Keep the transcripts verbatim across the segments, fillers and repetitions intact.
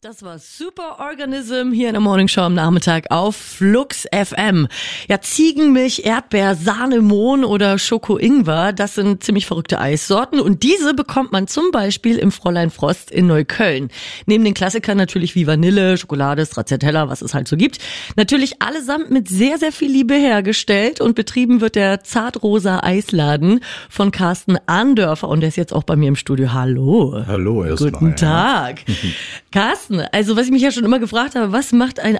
Das war Superorganism hier in der Morning Show am Nachmittag auf Flux F M. Ja, Ziegenmilch, Erdbeer, Sahne, Mohn oder Schoko-Ingwer, das sind ziemlich verrückte Eissorten und diese bekommt man zum Beispiel im Fräulein Frost in Neukölln. Neben den Klassikern natürlich wie Vanille, Schokolade, Stracciatella, was es halt so gibt. Natürlich allesamt mit sehr, sehr viel Liebe hergestellt und betrieben wird der Zartrosa Eisladen von Carsten Andörfer und der ist jetzt auch bei mir im Studio. Hallo. Hallo erstmal. Guten Tag. Ja. Carsten, also was ich mich ja schon immer gefragt habe, was macht ein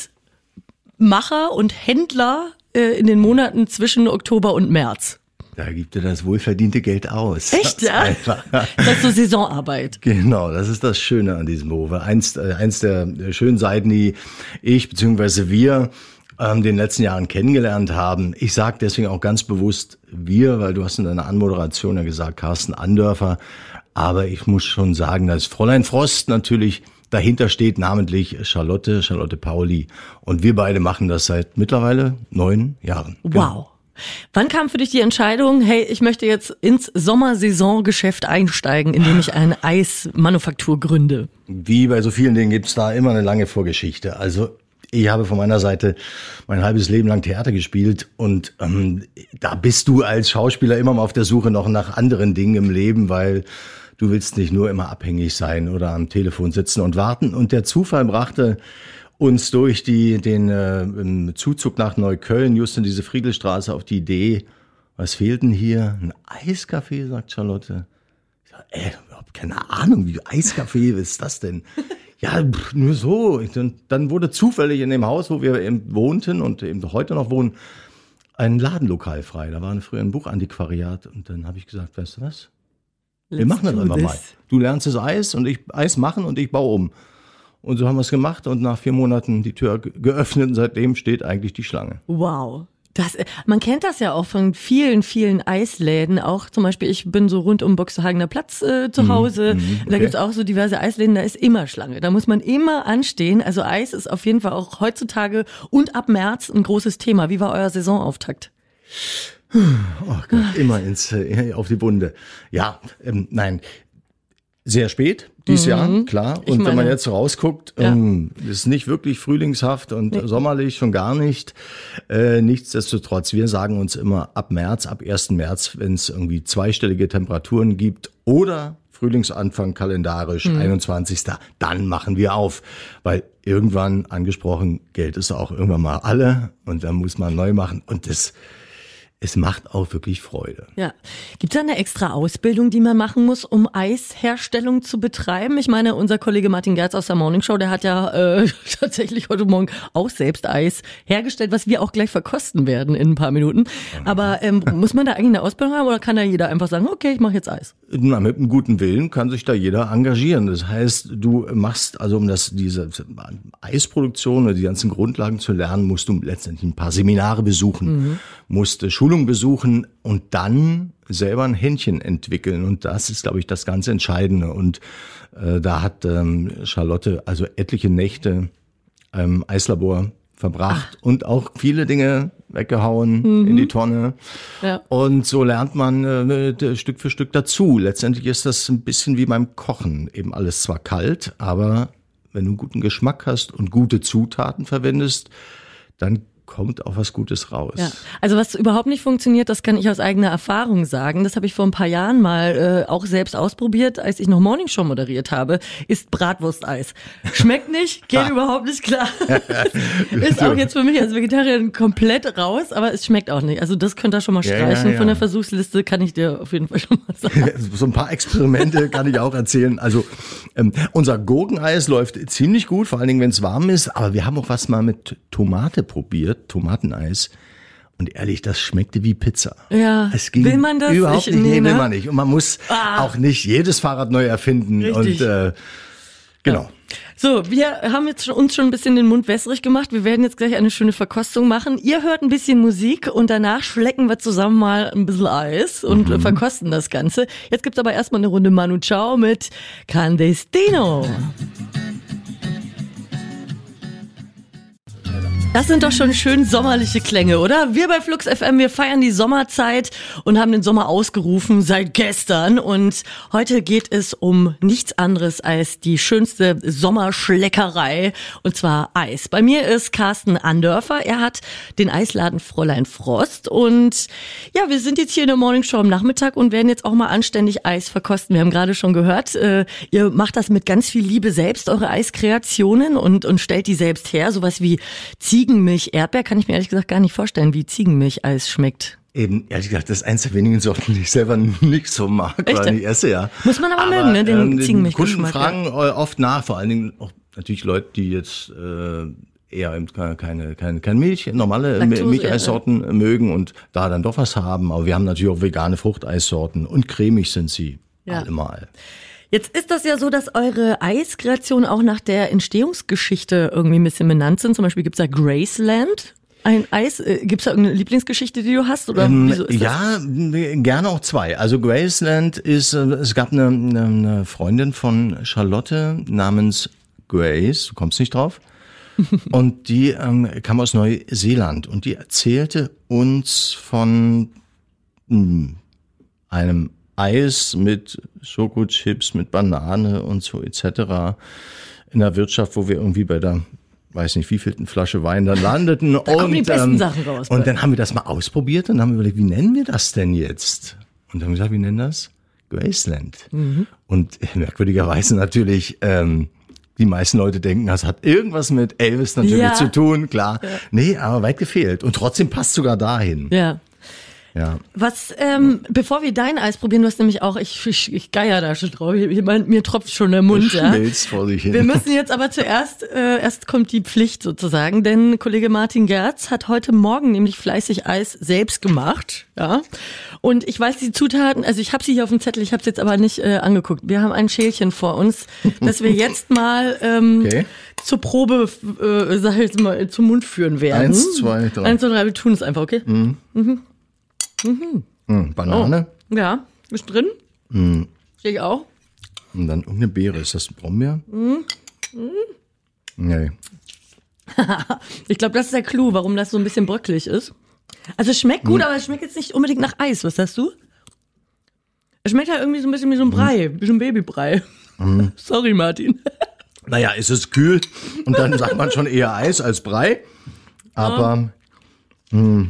Eismacher und Händler äh, in den Monaten zwischen Oktober und März? Da gibt er das wohlverdiente Geld aus. Echt, ja? Das ist so Saisonarbeit. Genau, das ist das Schöne an diesem Beruf. Eins, äh, eins der schönen Seiten, die ich bzw. wir ähm, in den letzten Jahren kennengelernt haben. Ich sage deswegen auch ganz bewusst wir, weil du hast in deiner Anmoderation ja gesagt, Carsten Andörfer. Aber ich muss schon sagen, dass Fräulein Frost natürlich dahinter steht, namentlich Charlotte, Charlotte Pauli. Und wir beide machen das seit mittlerweile neun Jahren. Wow. Genau. Wann kam für dich die Entscheidung, hey, ich möchte jetzt ins Sommersaisongeschäft einsteigen, indem ich eine Eismanufaktur gründe? Wie bei so vielen Dingen gibt's da immer eine lange Vorgeschichte. Also ich habe von meiner Seite mein halbes Leben lang Theater gespielt und ähm, da bist du als Schauspieler immer mal auf der Suche noch nach anderen Dingen im Leben, weil du willst nicht nur immer abhängig sein oder am Telefon sitzen und warten. Und der Zufall brachte uns durch die, den äh, Zuzug nach Neukölln, just in diese Friedelstraße, auf die Idee, was fehlt denn hier? Ein Eiscafé, sagt Charlotte. Ich sag, ey, überhaupt keine Ahnung, wie Eiscafé, was ist das denn? Ja, pff, nur so. Und dann wurde zufällig in dem Haus, wo wir eben wohnten und eben heute noch wohnen, ein Ladenlokal frei. Da war früher ein Buchantiquariat. Und dann habe ich gesagt, weißt du was? Wir machen das einfach mal. Du lernst das Eis und ich Eis machen und ich baue um. Und so haben wir es gemacht und nach vier Monaten die Tür geöffnet und seitdem steht eigentlich die Schlange. Wow. Das, man kennt das ja auch von vielen, vielen Eisläden. Auch zum Beispiel, ich bin so rund um Boxhagener Platz äh, zu Hause. Mhm, okay. Da gibt's auch so diverse Eisläden, da ist immer Schlange. Da muss man immer anstehen. Also Eis ist auf jeden Fall auch heutzutage und ab März ein großes Thema. Wie war euer Saisonauftakt? Oh Gott, immer ins, äh, auf die Bunde. Ja, ähm, nein, sehr spät dieses mhm. Jahr, klar. Und meine, wenn man jetzt rausguckt, ja. ähm, ist nicht wirklich frühlingshaft und nee. sommerlich schon gar nicht. Äh, nichtsdestotrotz, wir sagen uns immer ab März, ab ersten März, wenn es irgendwie zweistellige Temperaturen gibt oder Frühlingsanfang kalendarisch, mhm. einundzwanzigsten dann machen wir auf. Weil irgendwann, angesprochen, Geld ist auch irgendwann mal alle und dann muss man neu machen. Und das Es macht auch wirklich Freude. Ja. Gibt es da eine extra Ausbildung, die man machen muss, um Eisherstellung zu betreiben? Ich meine, unser Kollege Martin Gerz aus der Morning Show, der hat ja äh, tatsächlich heute Morgen auch selbst Eis hergestellt, was wir auch gleich verkosten werden in ein paar Minuten. Aber ähm, muss man da eigentlich eine Ausbildung haben oder kann da jeder einfach sagen, okay, ich mache jetzt Eis? Na, mit einem guten Willen kann sich da jeder engagieren. Das heißt, du machst, also um das diese Eisproduktion oder die ganzen Grundlagen zu lernen, musst du letztendlich ein paar Seminare besuchen, mhm. musst Schulung besuchen und dann selber ein Händchen entwickeln. Und das ist, glaube ich, das ganz Entscheidende. Und äh, da hat ähm, Charlotte also etliche Nächte im Eislabor verbracht Ach. und auch viele Dinge weggehauen mhm. in die Tonne. Ja. Und so lernt man äh, Stück für Stück dazu. Letztendlich ist das ein bisschen wie beim Kochen. Eben alles zwar kalt, aber wenn du einen guten Geschmack hast und gute Zutaten verwendest, dann kommt auch was Gutes raus. Ja. Also was überhaupt nicht funktioniert, das kann ich aus eigener Erfahrung sagen. Das habe ich vor ein paar Jahren mal äh, auch selbst ausprobiert, als ich noch Morning Show moderiert habe, ist Bratwursteis. Schmeckt nicht, geht überhaupt nicht klar. Ist auch jetzt für mich als Vegetarier komplett raus, aber es schmeckt auch nicht. Also das könnt ihr schon mal streichen. Ja, ja, ja. Von der Versuchsliste kann ich dir auf jeden Fall schon mal sagen. So ein paar Experimente kann ich auch erzählen. Also ähm, unser Gurkeneis läuft ziemlich gut, vor allen Dingen, wenn es warm ist. Aber wir haben auch was mal mit Tomate probiert. Tomateneis. Und ehrlich, das schmeckte wie Pizza. Ja, es ging will man das? Überhaupt ich, nicht, nee, nee, will ne? man nicht. Und man muss ah. auch nicht jedes Fahrrad neu erfinden. Richtig. Und äh, genau. Ja. So, wir haben jetzt uns schon ein bisschen den Mund wässrig gemacht. Wir werden jetzt gleich eine schöne Verkostung machen. Ihr hört ein bisschen Musik und danach schlecken wir zusammen mal ein bisschen Eis und mhm. verkosten das Ganze. Jetzt gibt's aber erstmal eine Runde Manu Chao mit Clandestino. Das sind doch schon schön sommerliche Klänge, oder? Wir bei Flux F M, wir feiern die Sommerzeit und haben den Sommer ausgerufen seit gestern. Und heute geht es um nichts anderes als die schönste Sommerschleckerei, und zwar Eis. Bei mir ist Carsten Andörfer. Er hat den Eisladen Fräulein Frost. Und ja, wir sind jetzt hier in der Morning Show am Nachmittag und werden jetzt auch mal anständig Eis verkosten. Wir haben gerade schon gehört, äh, ihr macht das mit ganz viel Liebe selbst, eure Eiskreationen, und, und stellt die selbst her. Sowas wie Ziegenmilch, Erdbeer kann ich mir ehrlich gesagt gar nicht vorstellen, wie Ziegenmilch-Eis schmeckt. Eben, ehrlich gesagt, das ist eins der wenigen Sorten, die ich selber nicht so mag, Echt? weil ich esse, ja. Muss man aber, aber mögen, ne, den ähm, Ziegenmilch-Geschmack. Kunden fragen ja oft nach, vor allen Dingen auch natürlich Leute, die jetzt äh, eher eben keine, keine, keine, keine Milch, normale Laktose, Milcheissorten ja, mögen und da dann doch was haben. Aber wir haben natürlich auch vegane Fruchteissorten und cremig sind sie ja allemal. Jetzt ist das ja so, dass eure Eiskreationen auch nach der Entstehungsgeschichte irgendwie ein bisschen benannt sind. Zum Beispiel gibt's da Graceland, ein Eis. Gibt's da irgendeine Lieblingsgeschichte, die du hast? Oder ähm, wieso ist ja, das? Gerne auch zwei. Also Graceland ist, es gab eine, eine Freundin von Charlotte namens Grace, du kommst nicht drauf, und die ähm, kam aus Neuseeland und die erzählte uns von mh, einem Eis mit Schokochips, mit Banane und so et cetera in der Wirtschaft, wo wir irgendwie bei der, weiß nicht, wievielten Flasche Wein dann landeten. Da und kommen die besten ähm, Sachen raus. Und dann haben wir das mal ausprobiert und haben überlegt, wie nennen wir das denn jetzt? Und dann haben wir gesagt, wie nennen das? Graceland. Mhm. Und merkwürdigerweise natürlich, ähm, die meisten Leute denken, das hat irgendwas mit Elvis natürlich ja zu tun, klar. Ja. Nee, aber weit gefehlt. Und trotzdem passt sogar dahin. Ja. Ja. Was, ähm, bevor wir dein Eis probieren, du hast nämlich auch, ich, ich, ich geier da schon drauf, ich, ich mein, mir tropft schon der Mund. Das schmilzt ja vor sich hin. Wir müssen jetzt aber zuerst, äh, erst kommt die Pflicht sozusagen, denn Kollege Martin Gerz hat heute Morgen nämlich fleißig Eis selbst gemacht, ja. Und ich weiß die Zutaten, also ich habe sie hier auf dem Zettel, ich habe es jetzt aber nicht äh, angeguckt. Wir haben ein Schälchen vor uns, das wir jetzt mal ähm, okay. zur Probe, äh, sag ich jetzt mal, zum Mund führen werden. Eins, zwei, drei. Eins, zwei, drei, wir tun es einfach, okay? Mhm. Mhm. Mhm. Mhm, Banane. Oh. Ja, ist drin. Mhm. Sehe ich auch. Und dann irgendeine Beere. Ist das Brombeer? Mhm. Mhm. Nee. Ich glaube, das ist der Clou, warum das so ein bisschen bröckelig ist. Also es schmeckt gut, mhm. aber es schmeckt jetzt nicht unbedingt nach Eis. Was sagst du? Es schmeckt halt irgendwie so ein bisschen wie so ein Brei, mhm. wie so ein Babybrei. Mhm. Sorry, Martin. Naja, es ist kühl und dann sagt man schon eher Eis als Brei. Aber ja. mh.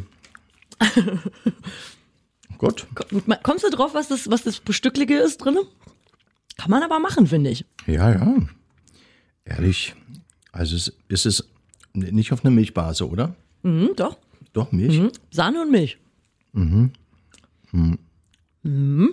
Gut. Kommst du drauf, was das, was das Stücklige ist drin? Kann man aber machen, finde ich. Ja, ja. Ehrlich. Also es ist es nicht auf einer Milchbase, oder? Mhm, doch. Doch, Milch? Mhm. Sahne und Milch. Mhm. Mhm. Mhm.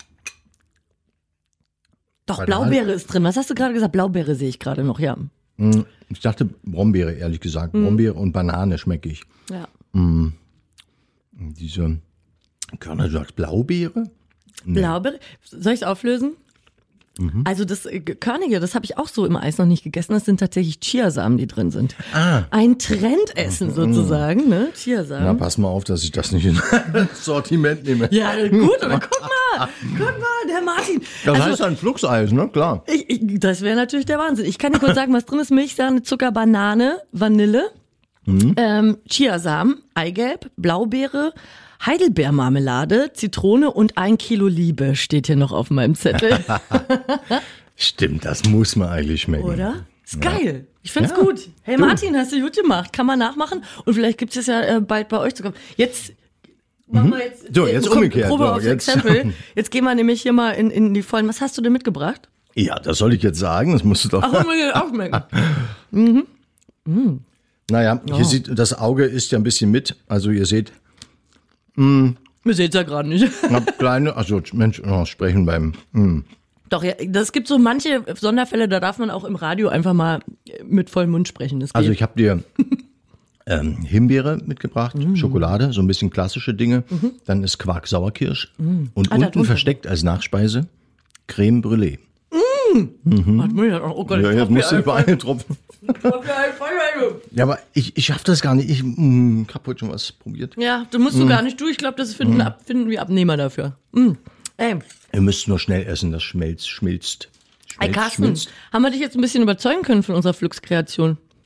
Doch, Banane. Blaubeere ist drin. Was hast du gerade gesagt? Blaubeere sehe ich gerade noch, ja. Ich dachte Brombeere, ehrlich gesagt. Mhm. Brombeere und Banane schmecke ich. Ja. Mhm. Diese Körner, du sagst Blaubeere? Nee. Blaubeere? Soll ich es auflösen? Mhm. Also das Körnige, das habe ich auch so im Eis noch nicht gegessen. Das sind tatsächlich Chiasamen, die drin sind. Ah. Ein Trendessen sozusagen, ne? Chiasamen. Na, pass mal auf, dass ich das nicht in das Sortiment nehme. Ja, gut, aber guck mal, guck mal, der Martin. Das also, heißt ein Fluxeis, ne? Klar. Ich, ich, das wäre natürlich der Wahnsinn. Ich kann dir kurz sagen, was drin ist. Milch, Sahne, Zucker, Banane, Vanille, mhm. ähm, Chiasamen, Eigelb, Blaubeere, Heidelbeermarmelade, Zitrone und ein Kilo Liebe steht hier noch auf meinem Zettel. Stimmt, das muss man eigentlich schmecken. Oder? Ist geil. Ja. Ich find's ja. gut. Hey Martin, hast du gut gemacht. Kann man nachmachen. Und vielleicht gibt's es ja äh, bald bei euch zu kommen. Jetzt machen wir jetzt, so, jetzt komm, umgekehrt. Probe so, aufs jetzt. Exempel. Jetzt gehen wir nämlich hier mal in, in die Vollen. Was hast du denn mitgebracht? Ja, das soll ich jetzt sagen. Das musst du doch. Ach, auch schmecken. mhm. Mhm. Naja, hier oh. sieht, das Auge ist ja ein bisschen mit. Also ihr seht. Mh, Wir sehen es ja gerade nicht. Kleine, also Mensch, oh, sprechen beim. Mh. Doch, ja, das gibt so manche Sonderfälle, da darf man auch im Radio einfach mal mit vollem Mund sprechen. Das geht. Also ich habe dir ähm, Himbeere mitgebracht, mm. Schokolade, so ein bisschen klassische Dinge. Mhm. Dann ist Quark Sauerkirsch mm. und ah, unten versteckt als Nachspeise Creme Brûlée. Mm. Mhm. Oh Gott, ja, jetzt musst du überall tropfen. Ja, aber ich, ich schaff das gar nicht. Ich mh, hab heute schon was probiert. Ja, du musst mm. du gar nicht du. Ich glaube, das finden, mm. ab, finden wir Abnehmer dafür. Mm. Ey. Ihr müsst nur schnell essen, das schmelzt, schmilzt. schmilzt Ey, Carsten, schmilzt. haben wir dich jetzt ein bisschen überzeugen können von unserer Flux-Kreation?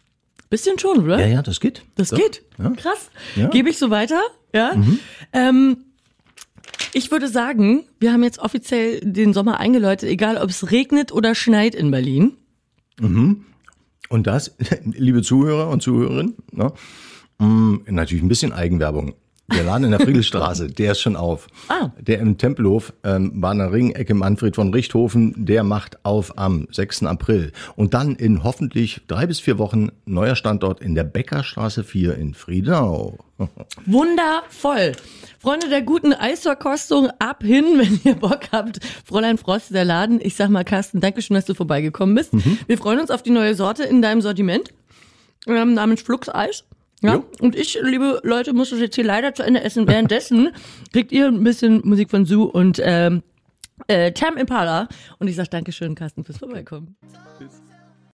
Bisschen schon, oder? Ja, ja, das geht. Das Doch. geht. Ja. Krass. Ja. Gebe ich so weiter? Ja. Mhm. Ähm, ich würde sagen, wir haben jetzt offiziell den Sommer eingeläutet, egal ob es regnet oder schneit in Berlin. Mhm. Und das, liebe Zuhörer und Zuhörerinnen, ne, mh, natürlich ein bisschen Eigenwerbung. Der Laden in der Friedelstraße, der ist schon auf. Ah. Der im Tempelhof, ähm, Bahner Ring, Ecke Manfred von Richthofen, der macht auf am sechsten April. Und dann in hoffentlich drei bis vier Wochen neuer Standort in der Bäckerstraße vier in Friedenau. Wundervoll. Freunde der guten Eisverkostung, ab hin, wenn ihr Bock habt. Fräulein Frost, der Laden. Ich sag mal, Carsten, danke schön, dass du vorbeigekommen bist. Mhm. Wir freuen uns auf die neue Sorte in deinem Sortiment, ähm, namens Flux Eis. Ja, jo. Und ich, liebe Leute, muss das jetzt hier leider zu Ende essen. Währenddessen kriegt ihr ein bisschen Musik von Sue und ähm, äh, Tame Impala. Und ich sag Dankeschön, Carsten, fürs Vorbeikommen. Tschüss.